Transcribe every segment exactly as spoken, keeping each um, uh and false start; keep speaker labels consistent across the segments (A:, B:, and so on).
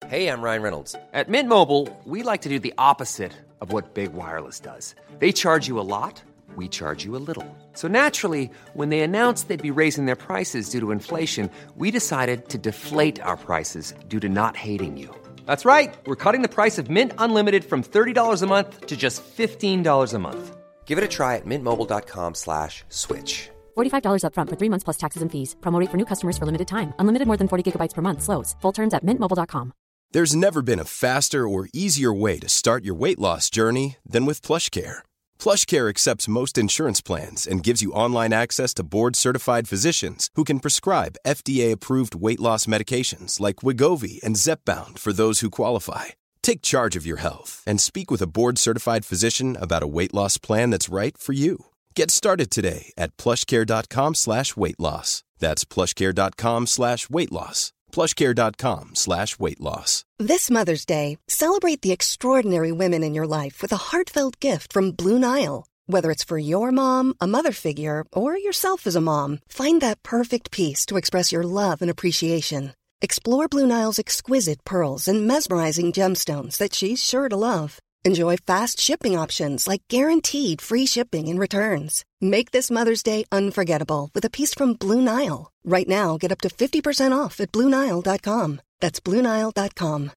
A: Hey, I'm Ryan Reynolds. At Mint Mobile, we like to do the opposite of what Big Wireless does. They charge you a lot, we charge you a little. So naturally, when they announced they'd be raising their prices due to inflation, we decided to deflate our prices due to not hating you. That's right. We're cutting the price of Mint Unlimited from thirty dollars a month to just fifteen dollars a month. Give it a try at mintmobile.com slash switch.
B: forty-five dollars up front for three months plus taxes and fees. Promo rate for new customers for limited time. Unlimited more than forty gigabytes per month. Slows full terms at mint mobile dot com.
C: There's never been a faster or easier way to start your weight loss journey than with PlushCare. PlushCare accepts most insurance plans and gives you online access to board-certified physicians who can prescribe F D A-approved weight loss medications like Wegovy and Zepbound for those who qualify. Take charge of your health and speak with a board-certified physician about a weight loss plan that's right for you. Get started today at plushcare.com slash weight loss. That's plushcare.com slash weight loss. plushcare.com slash weight loss.
D: This Mother's Day, celebrate the extraordinary women in your life with a heartfelt gift from Blue Nile. Whether it's for your mom, a mother figure, or yourself as a mom, find that perfect piece to express your love and appreciation. Explore Blue Nile's exquisite pearls and mesmerizing gemstones that she's sure to love. Enjoy fast shipping options like guaranteed free shipping and returns. Make this Mother's Day unforgettable with a piece from Blue Nile. Right now, get up to fifty percent off at blue nile dot com. That's blue nile dot com.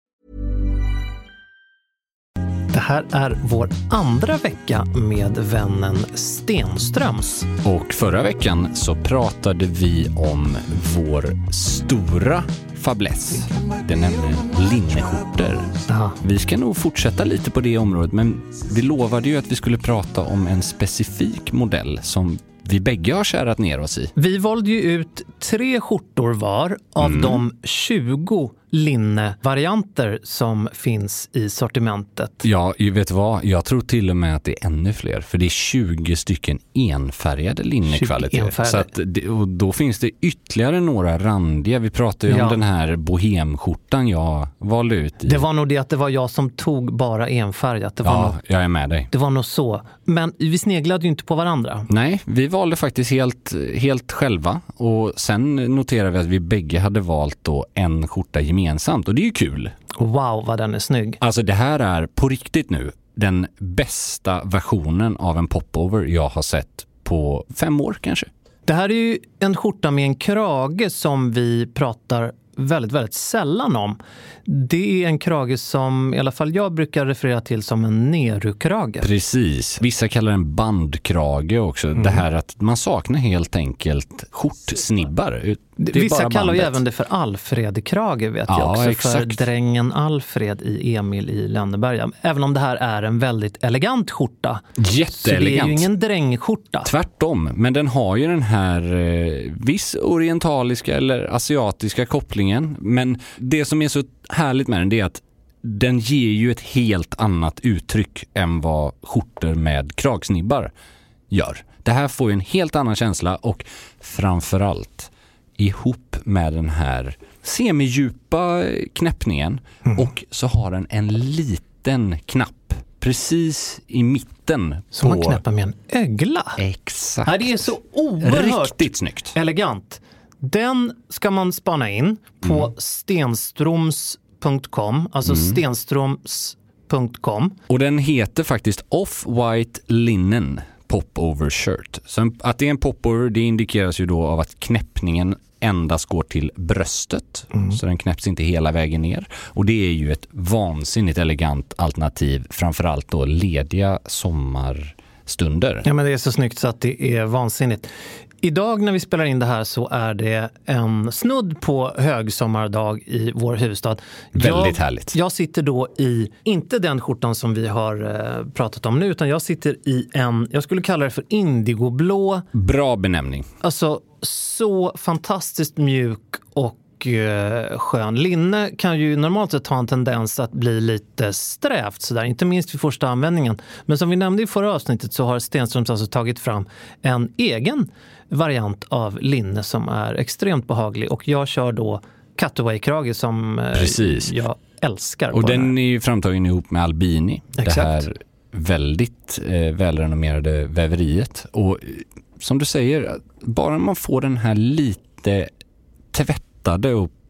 E: Det här är vår andra vecka med vännen Stenströms.
F: Och förra veckan så pratade vi om vår stora fäbless. Det är nämligen linneskjortor.
E: Aha.
F: Vi ska nog fortsätta lite på det området, men vi lovade ju att vi skulle prata om en specifik modell som vi bägge har kärat ner oss i.
E: Vi valde ju ut tre skjortor var av mm. de tjugo linnevarianter som finns i sortimentet.
F: Ja, vet du vad? Jag tror till och med att det är ännu fler. För det är tjugo stycken enfärgade linnekvaliteter. Så att det, och då finns det ytterligare några randiga. Vi pratade ju ja. om den här bohemskjortan jag valde ut i.
E: Det var nog det att det var jag som tog bara enfärgat. Det var
F: ja,
E: nog,
F: jag är med dig.
E: Det var nog så. Men vi sneglade ju inte på varandra.
F: Nej, vi valde faktiskt helt, helt själva. Och sen noterade vi att vi bägge hade valt då en skjorta gemensamt. Och det är ju kul.
E: Wow, vad den är snygg.
F: Alltså det här är på riktigt nu den bästa versionen av en popover jag har sett på fem år kanske.
E: Det här är ju en skjorta med en krage som vi pratar väldigt, väldigt sällan om. Det är en krage som i alla fall jag brukar referera till som en nerukrage.
F: Precis. Vissa kallar den bandkrage också. Mm. Det här att man saknar helt enkelt skjortsnibbar.
E: Vissa kallar ju även det för Alfred-krage vet ja, jag också. Exakt. För drängen Alfred i Emil i Lönneberga. Även om det här är en väldigt elegant skjorta.
F: Jätteelegant.
E: Så det är ju ingen drängskjorta.
F: Tvärtom. Men den har ju den här eh, viss orientaliska eller asiatiska kopplingen. Men det som är så härligt med den det är att den ger ju ett helt annat uttryck än vad skjortor med kragsnibbar gör. Det här får ju en helt annan känsla och framförallt ihop med den här semidjupa knäppningen mm. och så har den en liten knapp precis i mitten.
E: Som
F: på...
E: man knäpper med en ögla.
F: Exakt.
E: Ja, det är så oerhört
F: riktigt snyggt.
E: Elegant. Den ska man spana in på mm. stenstroms punkt com, alltså mm. stenstroms punkt com.
F: Och den heter faktiskt Off-White Linen Popover Shirt. Så att det är en popover, det indikeras ju då av att knäppningen endast går till bröstet. Mm. Så den knäpps inte hela vägen ner. Och det är ju ett vansinnigt elegant alternativ, framförallt då lediga sommarstunder.
E: Ja, men det är så snyggt så att det är vansinnigt. Idag när vi spelar in det här så är det en snudd på högsommardag i vår huvudstad.
F: Väldigt
E: jag,
F: härligt.
E: Jag sitter då i, inte den skjortan som vi har eh, pratat om nu, utan jag sitter i en, jag skulle kalla det för indigoblå.
F: Bra benämning.
E: Alltså så fantastiskt mjuk och eh, skön. Linne kan ju normalt sett ha en tendens att bli lite strävt sådär, inte minst vid första användningen. Men som vi nämnde i förra avsnittet så har Stenströms alltså tagit fram en egen variant av linne som är extremt behaglig. Och jag kör då cutaway-krage som
F: Precis.
E: jag älskar.
F: Och den är ju framtagen ihop med Albini.
E: Exakt.
F: Det här väldigt eh, välrenommerade väveriet. Och som du säger, bara man får den här lite tvättade och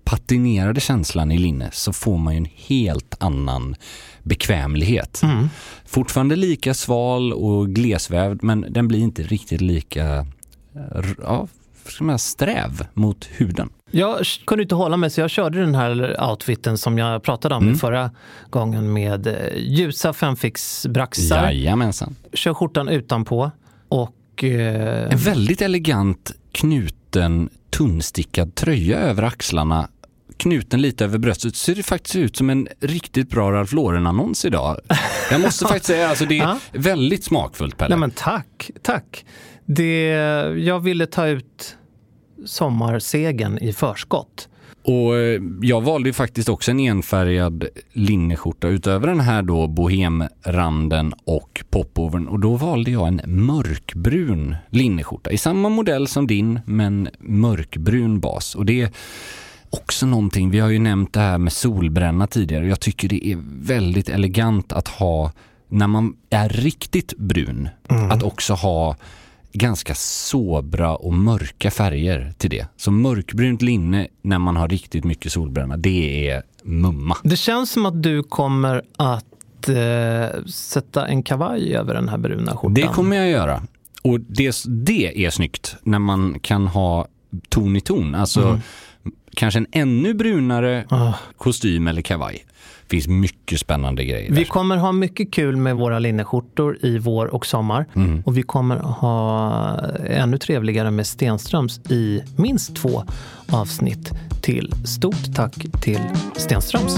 F: patinerade känslan i linne så får man ju en helt annan bekvämlighet. Mm. Fortfarande lika sval och glesvävd, men den blir inte riktigt lika ja, sträv mot huden.
E: Jag kunde inte hålla mig så jag körde den här outfiten som jag pratade om mm. förra gången med ljusa femfix-braxar.
F: Jajamensan.
E: Kör skjortan utanpå och... Eh...
F: En väldigt elegant knuten tunnstickad tröja över axlarna. Knuten lite över bröstet. Ser det faktiskt ut som en riktigt bra Ralph Lauren-annons idag. Jag måste faktiskt säga, alltså det är väldigt smakfullt, Pelle.
E: Nej men tack, tack. Det, jag ville ta ut sommarsegen i förskott.
F: Och jag valde ju faktiskt också en enfärgad linneskjorta utöver den här då bohemranden och popovern. Och då valde jag en mörkbrun linneskjorta i samma modell som din, men mörkbrun bas. Och det är också någonting, vi har ju nämnt det här med solbränna tidigare. Jag tycker det är väldigt elegant att ha, när man är riktigt brun, mm. att också ha ganska sobra och mörka färger till det. Så mörkbrunt linne när man har riktigt mycket solbränna, det är mumma.
E: Det känns som att du kommer att eh, sätta en kavaj över den här bruna skjortan.
F: Det kommer jag göra. Och det, det är snyggt när man kan ha ton i ton. Alltså mm. kanske en ännu brunare oh. kostym eller kavaj. Det finns mycket spännande grejer.
E: Vi kommer ha mycket kul med våra linneskjortor i vår och sommar. Mm. Och vi kommer ha ännu trevligare med Stenströms i minst två avsnitt till. Stort tack till Stenströms.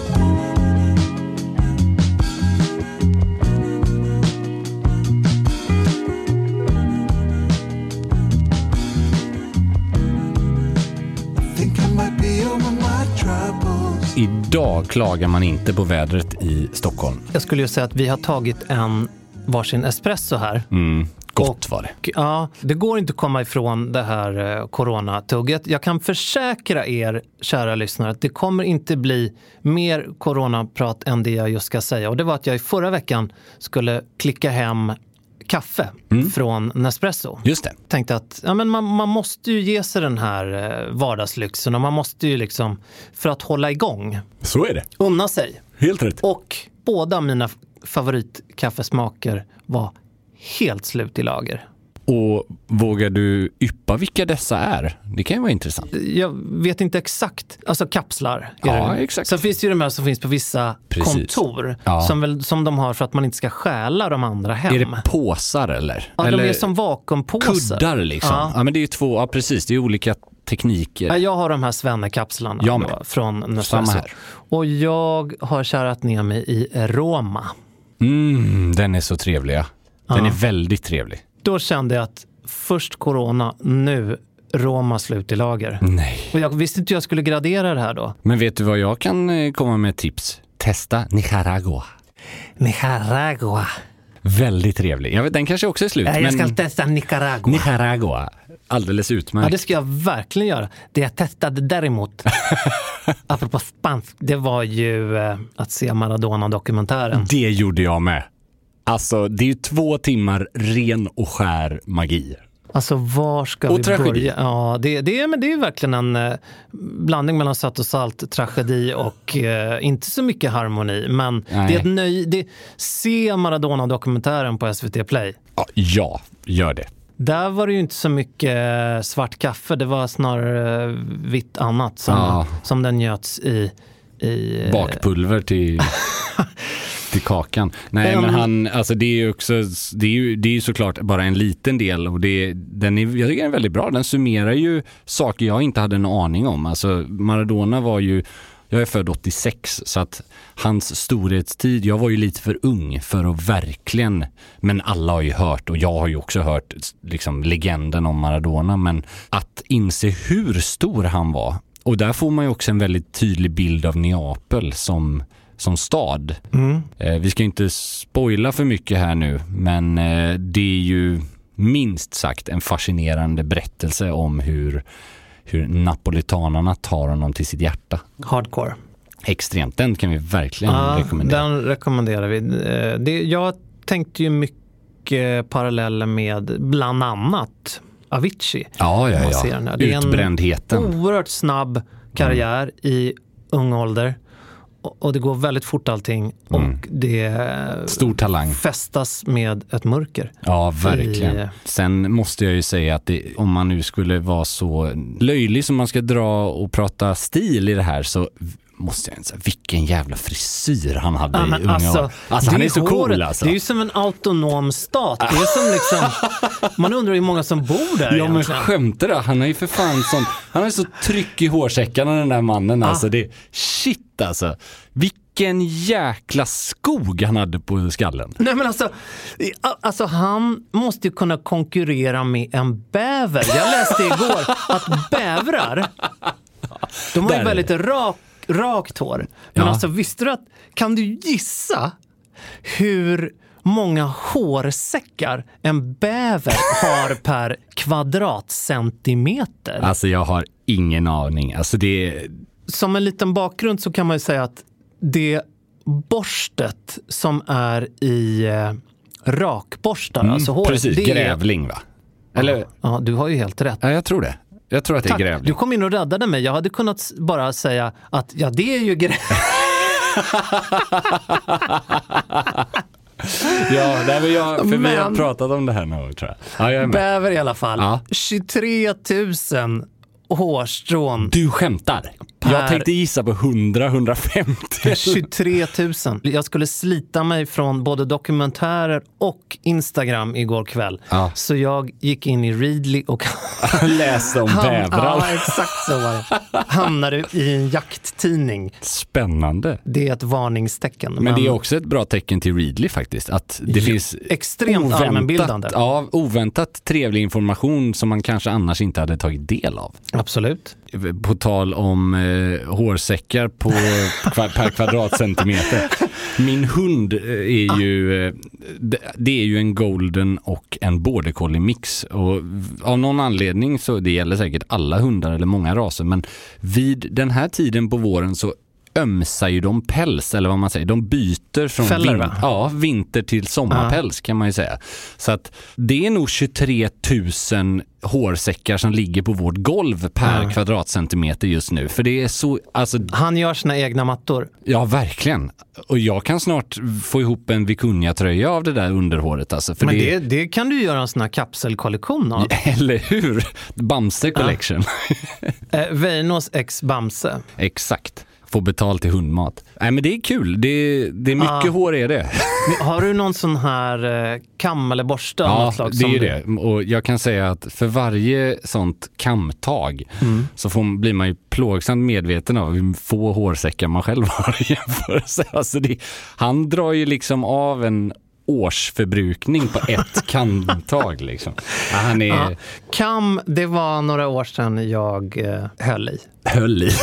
F: Idag klagar man inte på vädret i Stockholm.
E: Jag skulle ju säga att vi har tagit en varsin espresso här.
F: Mm, gott var det.
E: Ja, det går inte att komma ifrån det här eh, coronatugget. Jag kan försäkra er, kära lyssnare, att det kommer inte bli mer coronaprat än det jag just ska säga. Och det var att jag i förra veckan skulle klicka hem kaffe mm. från Nespresso.
F: Just det.
E: Tänkte att ja, men man, man måste ju ge sig den här eh, vardagslyxen och man måste ju liksom, för att hålla igång.
F: Så är det.
E: Unna sig.
F: Helt rätt.
E: Och båda mina favoritkaffesmaker var helt slut i lager.
F: Och vågar du yppa vilka dessa är? Det kan ju vara intressant.
E: Jag vet inte exakt. Alltså kapslar.
F: Ja,
E: det.
F: exakt.
E: Sen finns det ju de här som finns på vissa Precis. kontor. Ja. Som, väl, som de har för att man inte ska stjäla de andra hem.
F: Är det påsar eller?
E: Ja,
F: eller
E: de är som vakuumpåsar.
F: Kuddar liksom. Ja. ja, men det är ju två, ja precis. Det är olika tekniker.
E: Ja, jag har de här svennekapslarna då, från Nespresso. Och jag har kärat ner mig i Roma.
F: Mm, den är så trevlig. Den ja. är väldigt trevlig.
E: Då kände jag att först corona, nu Roma slut i lager.
F: Nej.
E: Och jag visste inte hur jag skulle gradera det här då.
F: Men vet du vad jag kan komma med tips? Testa Nicaragua.
E: Nicaragua.
F: Väldigt trevlig. Jag vet, den kanske också är slut.
E: Ja, jag ska
F: men...
E: testa Nicaragua.
F: Nicaragua. Alldeles utmärkt.
E: Ja, det ska jag verkligen göra. Det jag testade däremot, apropå spansk, det var ju eh, att se Maradona-dokumentären.
F: Det gjorde jag med. Alltså, det är ju två timmar ren och skär magi.
E: Alltså, var ska
F: och
E: vi
F: tragedi.
E: börja? Ja, det, det, men det är ju verkligen en eh, blandning mellan sött och salt, tragedi och eh, inte så mycket harmoni. Men Nej. det är ett nöj... Det, se Maradona-dokumentären på S V T Play.
F: Ja, ja, gör det.
E: Där var det ju inte så mycket svart kaffe. Det var snarare vitt annat som, ja. som den njöts i... i
F: bakpulver till... till kakan. Nej, um, men han, alltså det är ju också, det är ju, det är ju såklart bara en liten del och det, den är, jag tycker den är väldigt bra. Den summerar ju saker jag inte hade en aning om. Alltså Maradona var ju, jag är född åttiosex så att hans storhetstid, jag var ju lite för ung för att verkligen, men alla har ju hört och jag har ju också hört liksom legenden om Maradona, men att inse hur stor han var. Och där får man ju också en väldigt tydlig bild av Neapel som som stad. Mm. Eh, vi ska inte spoila för mycket här nu, men eh, det är ju minst sagt en fascinerande berättelse om hur, hur napolitanerna tar honom till sitt hjärta.
E: Hardcore.
F: Extremt. Den kan vi verkligen ja, rekommendera.
E: Den rekommenderar vi. Det, jag tänkte ju mycket paralleller med bland annat Avicii.
F: Ja, ja, ja.
E: Det är
F: Utbrändheten.
E: en oerhört snabb karriär mm. i ung ålder. Och, och det går väldigt fort allting. Mm. Och det
F: stor talang.
E: Festas med ett mörker.
F: Ja, verkligen. I, Sen måste jag ju säga att det, om man nu skulle vara så löjlig som man ska dra och prata stil i det här, så måste jag säga, vilken jävla frisyr han hade ja, i unga alltså, år. Alltså han är, är så håret, cool alltså.
E: Det är ju som en autonom stat. Det är som liksom, man undrar hur många som bor där
F: Ja
E: egentligen.
F: Men skämtar det? Han är ju för fan sån, han har så tryck i hårsäckarna den där mannen ah. alltså. Det, shit alltså. Vilken jäkla skog han hade på skallen.
E: Nej men alltså, alltså han måste ju kunna konkurrera med en bäver. Jag läste igår att bävrar, de har ju väldigt rak rakt hår. Men ja. alltså visste du att, kan du gissa hur många hårsäckar en bäver har per kvadratcentimeter?
F: Alltså jag har ingen aning. Alltså det...
E: Som en liten bakgrund så kan man ju säga att det borstet som är i eh, rakborstar, mm, alltså håret,
F: precis,
E: det
F: grävling
E: är...
F: va? Eller...
E: Ja, ja, du har ju helt rätt.
F: Ja, jag tror det. Jag tror att det är grävling.
E: Du kom in och räddade mig. Jag hade kunnat bara säga att ja, det är ju grävling.
F: Ja, det är jag, för men, vi har pratat om det här nu, tror jag. Ja, jag är med.
E: Bäver i alla fall. Ja. tjugotre tusen hårstrån.
F: Du skämtar. Per... Jag tänkte gissa på hundra till hundrafemtio.
E: tjugotre tusen. Jag skulle slita mig från både dokumentärer och Instagram igår kväll. Ja. Så jag gick in i Readly och
F: läste om bävrar.
E: Ja, exakt så var det. Hamnade i en jakttidning.
F: Spännande.
E: Det är ett varningstecken.
F: Men, men det är också ett bra tecken till Readly faktiskt. Att det ja, finns
E: extremt oväntat, allmänbildande.
F: Ja, oväntat trevlig information som man kanske annars inte hade tagit del av.
E: Absolut.
F: På tal om eh, hårsäckar på kva- per kvadratcentimeter. Min hund är ju eh, det, det är ju en golden och en border collie mix, och av någon anledning, så det gäller säkert alla hundar eller många raser, men vid den här tiden på våren så ömsar ju de päls, eller vad man säger. De byter från
E: Fäller,
F: vin- ja, vinter till sommarpäls, kan man ju säga. Så att det är nog tjugotre tusen hårsäckar som ligger på vårt golv per mm. kvadratcentimeter just nu. För det är så, alltså...
E: Han gör sina egna mattor.
F: Ja, verkligen. Och jag kan snart få ihop en Vikunja-tröja av det där underhåret. Alltså, för
E: men
F: det...
E: Det, det kan du göra en sån här kapselkollektion av.
F: Eller hur? Bamse Collection.
E: Ja. eh, Veinos ex Bamse.
F: Exakt. Få betalt till hundmat. Nej, men det är kul. Det, det är mycket ah. hår är det.
E: Har du någon sån här eh, kam eller borste?
F: Ja,
E: slag
F: det är ju
E: du...
F: det. Och jag kan säga att för varje sånt kamtag mm. så får, blir man ju plågsamt medveten av hur få hårsäckar man själv har i jämförelse. Alltså det, han drar ju liksom av en årsförbrukning på ett kamtag liksom. Ja, han är... ja.
E: Kam, det var några år sedan jag eh, höll i.
F: Höll i?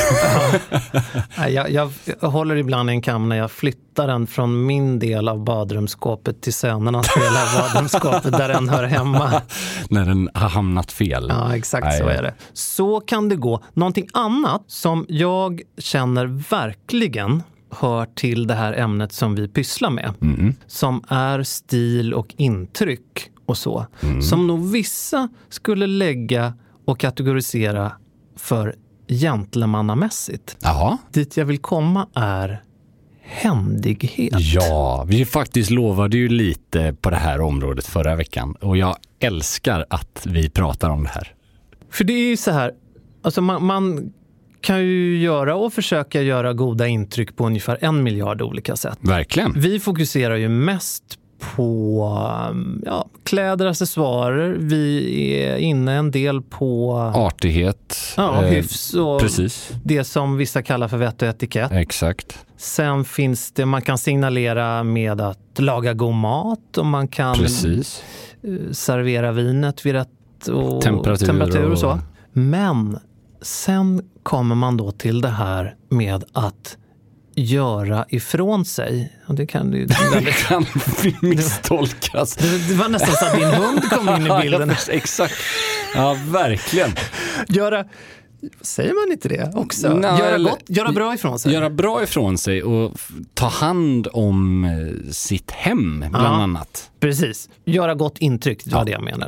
E: Ja. jag, jag håller ibland i en kam när jag flyttar den från min del av badrumsskåpet till sönernas del av badrumsskåpet där den hör hemma.
F: När den har hamnat fel.
E: Ja, exakt. Nej. Så är det. Så kan det gå. Någonting annat som jag känner verkligen hör till det här ämnet som vi pysslar med. Mm. Som är stil och intryck och så. Mm. Som nog vissa skulle lägga och kategorisera för gentlemannamässigt.
F: Jaha.
E: Dit jag vill komma är händighet.
F: Ja, vi faktiskt lovade ju lite på det här området förra veckan. Och jag älskar att vi pratar om det här.
E: För det är ju så här, alltså man... man kan ju göra och försöka göra goda intryck på ungefär en miljard olika sätt.
F: Verkligen.
E: Vi fokuserar ju mest på ja, kläder, accessoarer. Vi är inne en del på
F: artighet.
E: Ja, hyfs och
F: precis.
E: Det som vissa kallar för vett och etikett.
F: Exakt.
E: Sen finns det, man kan signalera med att laga god mat, och man kan
F: precis.
E: servera vinet vid rätt och
F: temperatur,
E: temperatur och, och så.
F: Och...
E: Men sen kommer man då till det här med att göra ifrån sig. Och det kan ju väldigt...
F: kan misstolkas.
E: Det, det var nästan så att din hund kom in i bilden.
F: Ja, exakt. Ja, verkligen.
E: Göra... Säger man inte det också?
F: Nej,
E: göra, gott, göra bra ifrån sig.
F: Göra bra ifrån sig och ta hand om sitt hem, bland
E: ja,
F: annat.
E: Precis. Göra gott intryck, det var
F: ja.
E: det jag menade.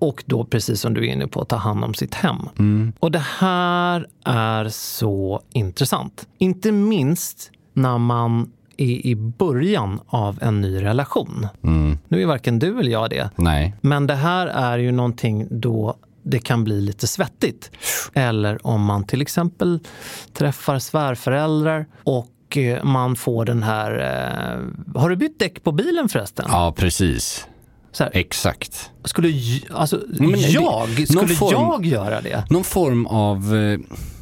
E: och då precis som du är inne på ta hand om sitt hem.
F: Mm.
E: Och det här är så intressant. Inte minst när man är i början av en ny relation.
F: Mm.
E: Nu är varken du eller jag det.
F: Nej.
E: Men det här är ju någonting då det kan bli lite svettigt. Eller om man till exempel träffar svärföräldrar och man får den här... Eh, har du bytt däck på bilen förresten?
F: Ja, precis.
E: Så här,
F: Exakt.
E: skulle alltså,
F: Men
E: jag,
F: det,
E: skulle
F: form,
E: jag göra det?
F: Någon form av eh,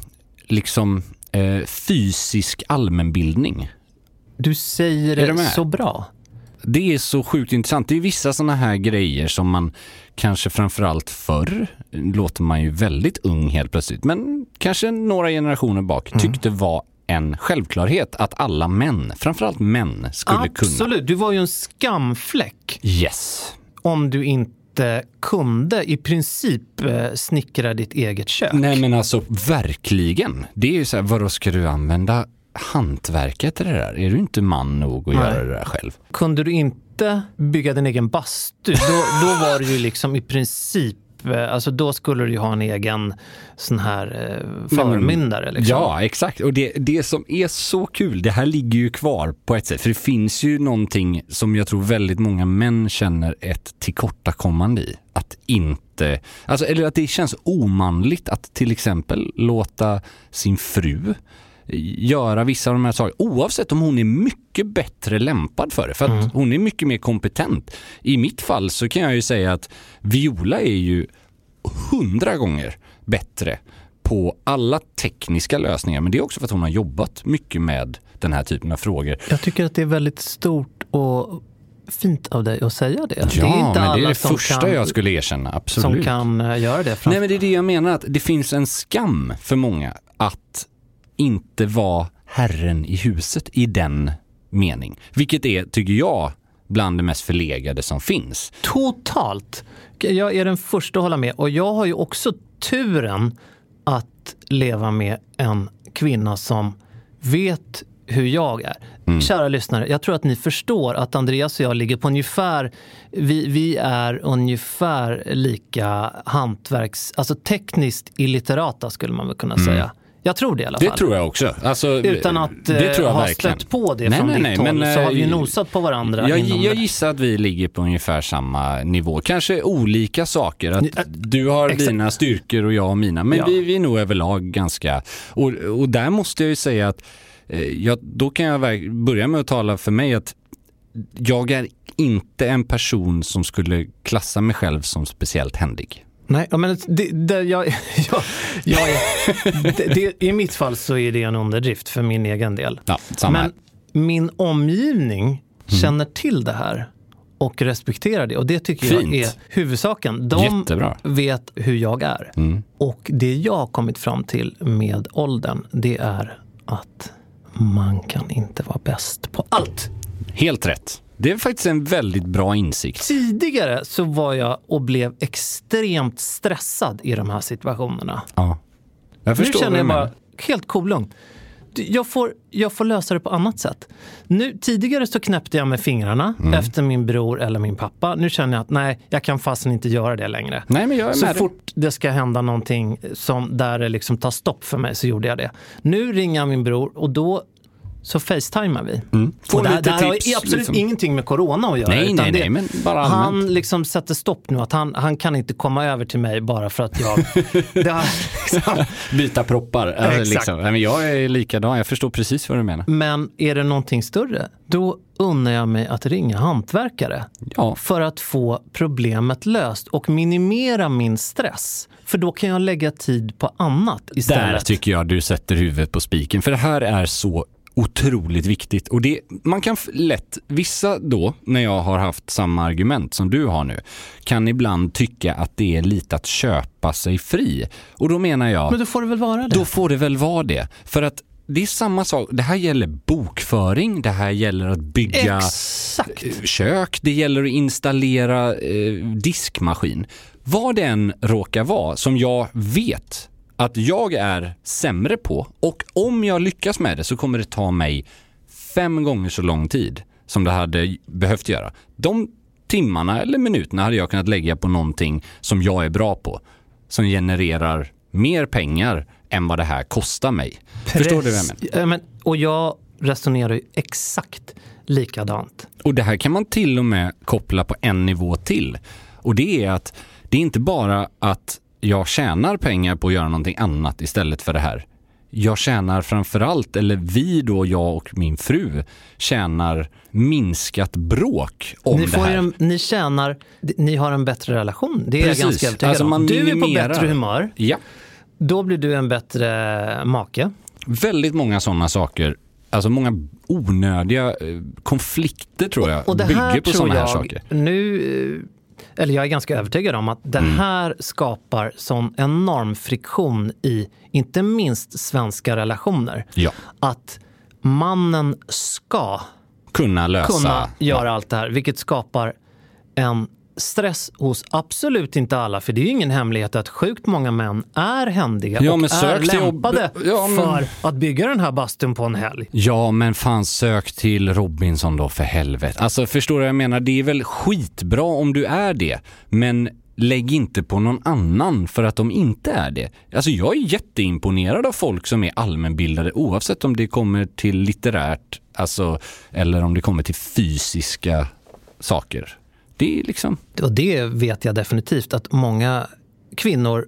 F: liksom eh, fysisk allmänbildning.
E: Du säger
F: Är
E: det
F: du
E: så bra.
F: Det är så sjukt intressant. Det är vissa såna här grejer som man kanske framförallt förr låter man ju väldigt ung helt plötsligt. Men kanske några generationer bak tyckte var en självklarhet att alla män, framförallt män, skulle
E: Absolut.
F: kunna.
E: Absolut, du var ju en skamfläck.
F: Yes.
E: Om du inte kunde i princip eh, snickra ditt eget kök.
F: Nej men alltså verkligen. Det är ju så här, vadå ska du använda hantverket till det där? Är du inte man nog att
E: Nej.
F: göra det där själv?
E: Kunde du inte bygga din egen bastu, då, då var det ju liksom i princip, alltså då skulle du ju ha en egen sån här eh, förmyndare. Liksom.
F: Ja, exakt. Och det, det som är så kul, det här ligger ju kvar på ett sätt. För det finns ju någonting som jag tror väldigt många män känner ett tillkortakommande i. Att inte, alltså, eller att det känns omanligt att till exempel låta sin fru göra vissa av de här sakerna, oavsett om hon är mycket bättre lämpad för det, för att mm. hon är mycket mer kompetent. I mitt fall så kan jag ju säga att Viola är ju hundra gånger bättre på alla tekniska lösningar, men det är också för att hon har jobbat mycket med den här typen av frågor.
E: Jag tycker att det är väldigt stort och fint av dig att säga det.
F: Ja,
E: det är inte
F: men
E: alla
F: det är det
E: som
F: första
E: kan,
F: jag skulle erkänna, absolut.
E: som kan uh, göra det.
F: Nej, men det är det jag menar, att det finns en skam för många att inte vara herren i huset i den mening. Vilket är, tycker jag, bland det mest förlegade som finns.
E: Totalt. Jag är den första att hålla med. Och jag har ju också turen att leva med en kvinna som vet hur jag är. Mm. Kära lyssnare, jag tror att ni förstår att Andreas och jag ligger på ungefär, vi, vi är ungefär lika hantverks, alltså tekniskt illiterata skulle man väl kunna mm. säga. Jag tror det i alla fall.
F: Det tror jag också. Alltså,
E: utan att
F: det tror jag
E: ha
F: verkligen.
E: stött på det
F: nej,
E: från
F: nej,
E: ditt
F: nej,
E: håll
F: men,
E: så har vi ju nosat på varandra.
F: Jag,
E: inom
F: jag
E: det.
F: gissar att vi ligger på ungefär samma nivå. Kanske olika saker. Att du har Exakt. dina styrkor och jag och mina. Men ja. vi, vi är nog överlag ganska... Och, och där måste jag ju säga att eh, jag, då kan jag börja med att tala för mig att jag är inte en person som skulle klassa mig själv som speciellt händig.
E: Nej, men det, det, jag, jag, jag är, det, det, i mitt fall så är det en underdrift för min egen del.
F: Ja, samma
E: men
F: här.
E: Min omgivning mm. känner till det här och respekterar det. Och det tycker Fint. jag är huvudsaken. De
F: Jättebra.
E: vet hur jag är. Mm. Och det jag har kommit fram till med åldern, det är att man kan inte vara bäst på allt.
F: Helt rätt. Det är faktiskt en väldigt bra insikt.
E: Tidigare så var jag och blev extremt stressad i de här situationerna.
F: Ja. Jag förstår.
E: Nu känner jag bara helt kolugnt. Jag får, jag får lösa det på annat sätt. Nu, tidigare så knäppte jag med fingrarna mm. efter min bror eller min pappa. Nu känner jag att nej, jag kan fasen inte göra det längre.
F: Nej, men jag är
E: så
F: med
E: fort det. det ska hända någonting som där det liksom tar stopp för mig så gjorde jag det. Nu ringer jag min bror och då så facetimar vi. Mm. Och det här, det här har absolut liksom. ingenting med corona att göra.
F: Nej,
E: utan
F: nej,
E: det,
F: nej, men bara allmänt.
E: Han liksom sätter stopp nu. Att han, han kan inte komma över till mig bara för att jag... det har, liksom.
F: Byta proppar. Alltså, liksom. Nej, men jag är likadan. Jag förstår precis vad du menar.
E: Men är det någonting större? Då unnar jag mig att ringa hantverkare.
F: Ja.
E: För att få problemet löst och minimera min stress. För då kan jag lägga tid på annat istället.
F: Där tycker jag du sätter huvudet på spiken. För det här är så otroligt viktigt. Och det, man kan lätt, vissa då, när jag har haft samma argument som du har nu, kan ibland tycka att det är lite att köpa sig fri. Och då menar jag...
E: Men då får det väl vara det?
F: Då får det väl vara det. För att det är samma sak. Det här gäller bokföring, det här gäller att bygga
E: Exakt.
F: kök, det gäller att installera eh, diskmaskin. Vad det än råkar vara som jag vet att jag är sämre på, och om jag lyckas med det så kommer det ta mig fem gånger så lång tid som det hade behövt göra. De timmarna eller minuterna hade jag kunnat lägga på någonting som jag är bra på. Som genererar mer pengar än vad det här kostar mig. Press. Förstår du vad jag menar?
E: Ja, men, och jag resonerar ju exakt likadant.
F: Och det här kan man till och med koppla på en nivå till. Och det är att det är inte bara att jag tjänar pengar på att göra någonting annat istället för det här. Jag tjänar framförallt, eller vi då, jag och min fru tjänar minskat bråk om
E: ni
F: det
E: får
F: här.
E: En, ni tjänar, ni har en bättre relation. Det är
F: Precis.
E: jag ganska övertygad
F: alltså
E: om. Du är på
F: minimerar.
E: bättre humör.
F: Ja.
E: Då blir du en bättre make.
F: Väldigt många sådana saker. Alltså många onödiga eh, konflikter tror jag
E: och det här
F: bygger på sådana här
E: jag,
F: saker.
E: Nu, eller jag är ganska övertygad om att det
F: Mm.
E: här skapar sån enorm friktion i inte minst svenska relationer.
F: Ja.
E: Att mannen ska
F: Kunna lösa.
E: kunna göra
F: ja.
E: allt det här, vilket skapar en stress hos absolut inte alla, för det är ju ingen hemlighet att sjukt många män är händiga
F: Ja,
E: och
F: men
E: är
F: sök till
E: lämpade
F: jobb- ja, men-
E: för att bygga den här bastun på en helg.
F: Ja, men fan sök till Robinson då för helvete. Alltså förstår du vad jag menar? Det är väl skitbra om du är det, men lägg inte på någon annan för att de inte är det. Alltså jag är jätteimponerad av folk som är allmänbildade oavsett om det kommer till litterärt, alltså, eller om det kommer till fysiska saker. Det är liksom...
E: Och det vet jag definitivt att många kvinnor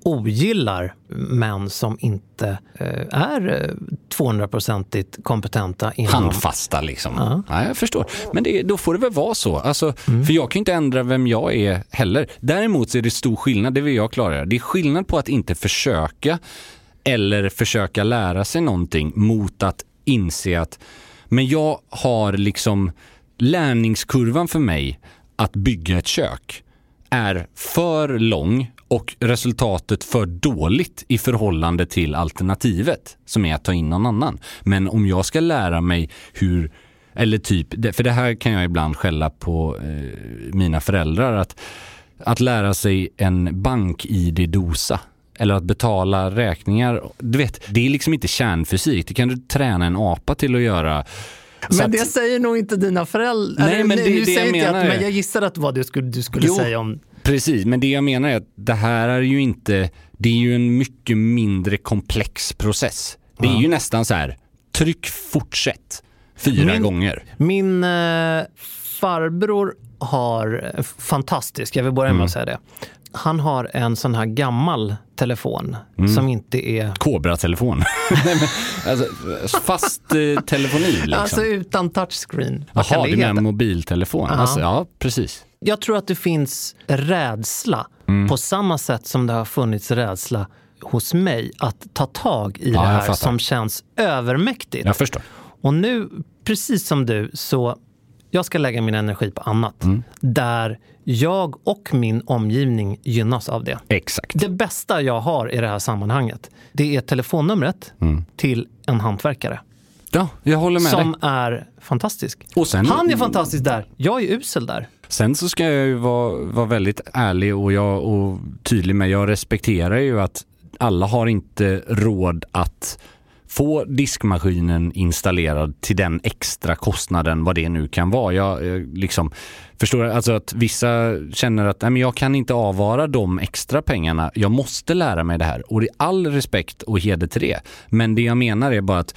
E: ogillar män som inte eh, är tvåhundraprocentigt kompetenta inom...
F: handfasta liksom.
E: Ja.
F: Ja, jag förstår. Men det, då får det väl vara så. Alltså, mm. För jag kan inte ändra vem jag är heller. Däremot så är det stor skillnad, det vill jag klara. Det är skillnad på att inte försöka eller försöka lära sig någonting mot att inse att men jag har liksom lärningskurvan för mig att bygga ett kök är för lång och resultatet för dåligt i förhållande till alternativet som är att ta in någon annan. Men om jag ska lära mig hur, eller typ, för det här kan jag ibland skälla på eh, mina föräldrar, att, att lära sig en bank-I D-dosa eller att betala räkningar, du vet, det är liksom inte kärnfysik, det kan du träna en apa till att göra.
E: Men
F: att,
E: det säger nog inte dina föräldrar.
F: Nej, men det,
E: nu
F: det
E: säger
F: jag
E: inte
F: menar
E: att,
F: är...
E: men jag gissar att vad du skulle, du skulle
F: Jo,
E: säga om...
F: Precis, men det jag menar är att det här är ju inte, det är ju en mycket mindre komplex process. Det är
E: ja.
F: ju nästan så här, tryck fortsätt fyra
E: min,
F: gånger.
E: Min eh, farbror har, fantastisk, jag vill börja med
F: Mm.
E: att säga det. Han har en sån här gammal telefon
F: Mm.
E: som inte är...
F: Kobra-telefon. alltså, fast eh, telefoni liksom.
E: Alltså utan touchscreen. Vad
F: Jaha,
E: kan
F: det
E: det
F: med
E: heta?
F: mobiltelefon.
E: Ja.
F: Alltså, ja, precis.
E: Jag tror att det finns rädsla
F: Mm.
E: på samma sätt som det har funnits rädsla hos mig att ta tag i
F: Ja,
E: det
F: jag
E: här
F: fattar.
E: som känns övermäktigt.
F: Jag förstår.
E: Och nu, precis som du, så jag ska lägga min energi på annat.
F: Mm.
E: Där jag och min omgivning gynnas av det.
F: Exakt.
E: Det bästa jag har i det här sammanhanget, det är telefonnumret
F: Mm.
E: till en hantverkare.
F: Ja, jag håller med
E: Som
F: dig.
E: är fantastisk.
F: Och sen,
E: Han är fantastisk där. Jag är usel där.
F: Sen så ska jag ju vara, vara väldigt ärlig och, jag, och tydlig med, jag respekterar ju att alla har inte råd att få diskmaskinen installerad till den extra kostnaden, vad det nu kan vara. Jag, jag liksom förstår alltså att vissa känner att nej, men jag kan inte avvara de extra pengarna. Jag måste lära mig det här. Och det är all respekt och heder till det. Men det jag menar är bara att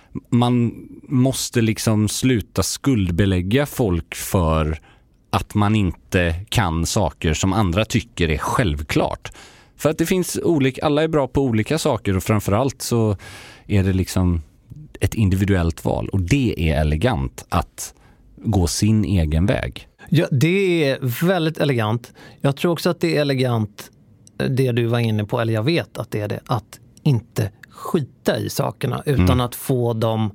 F: man måste liksom sluta skuldbelägga folk för att man inte kan saker som andra tycker är självklart. För att det finns olika, alla är bra på olika saker och framförallt så är det liksom ett individuellt val och det är elegant att gå sin egen väg.
E: Ja, det är väldigt elegant. Jag tror också att det är elegant det du var inne på, eller jag vet att det är det, att inte skita i sakerna utan
F: Mm.
E: att få dem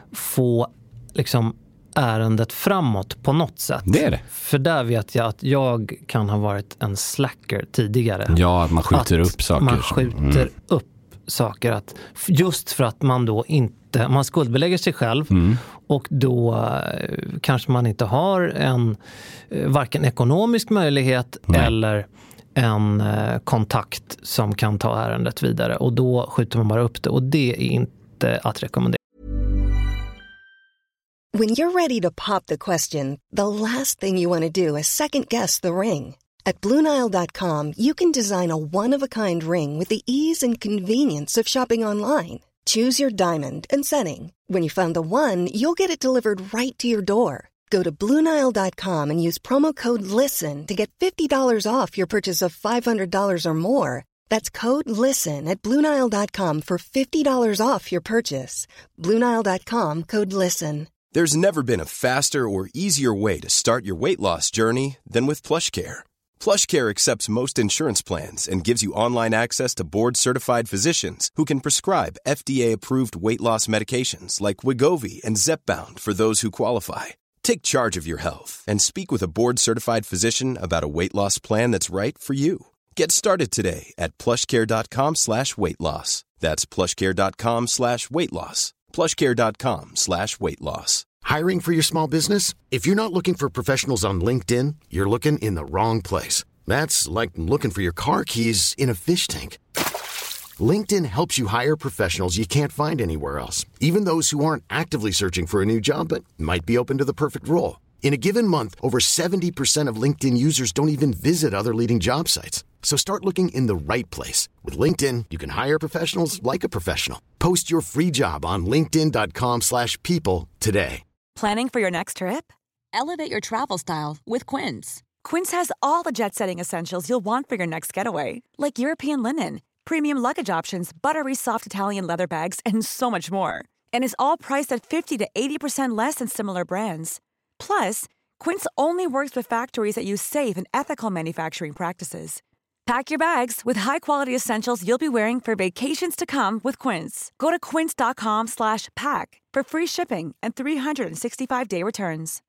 E: få liksom ärendet framåt på något sätt.
F: Det är det.
E: För där vet jag att jag kan ha varit en slacker tidigare.
F: Ja, att man skjuter
E: att
F: upp saker.
E: Man skjuter
F: Mm.
E: upp saker. Att, just för att man då inte, man skuldbelägger sig själv
F: Mm.
E: och då eh, kanske man inte har en eh, varken ekonomisk möjlighet
F: Nej.
E: eller en eh, kontakt som kan ta ärendet vidare. Och då skjuter man bara upp det och det är inte att rekommendera.
D: When you're ready to pop the question, the last thing you want to do is second-guess the ring. At Blue Nile dot com, you can design a one-of-a-kind ring with the ease and convenience of shopping online. Choose your diamond and setting. When you find the one, you'll get it delivered right to your door. Go to Blue Nile dot com and use promo code LISTEN to get fifty dollars off your purchase of five hundred dollars or more. That's code LISTEN at Blue Nile dot com for fifty dollars off your purchase. Blue Nile dot com, code LISTEN.
C: There's never been a faster or easier way to start your weight loss journey than with PlushCare. PlushCare accepts most insurance plans and gives you online access to board-certified physicians who can prescribe F D A-approved weight loss medications like Wegovy and Zepbound for those who qualify. Take charge of your health and speak with a board-certified physician about a weight loss plan that's right for you. Get started today at plushcare.com slash weight loss. That's plushcare.com slash weight loss. plushcare.com slash weight loss.
G: Hiring for your small business? If you're not looking for professionals on LinkedIn, you're looking in the wrong place. That's like looking for your car keys in a fish tank. LinkedIn helps you hire professionals you can't find anywhere else, even those who aren't actively searching for a new job but might be open to the perfect role. In a given month, over seventy percent of LinkedIn users don't even visit other leading job sites. So start looking in the right place. With LinkedIn, you can hire professionals like a professional. Post your free job on linkedin.com slash people today.
H: Planning for your next trip? Elevate your travel style with Quince. Quince has all the jet-setting essentials you'll want for your next getaway, like European linen, premium luggage options, buttery soft Italian leather bags, and so much more. And is all priced at fifty to eighty percent less than similar brands. Plus, Quince only works with factories that use safe and ethical manufacturing practices. Pack your bags with high-quality essentials you'll be wearing for vacations to come with Quince. Go to quince.com slash pack for free shipping and three sixty-five day returns.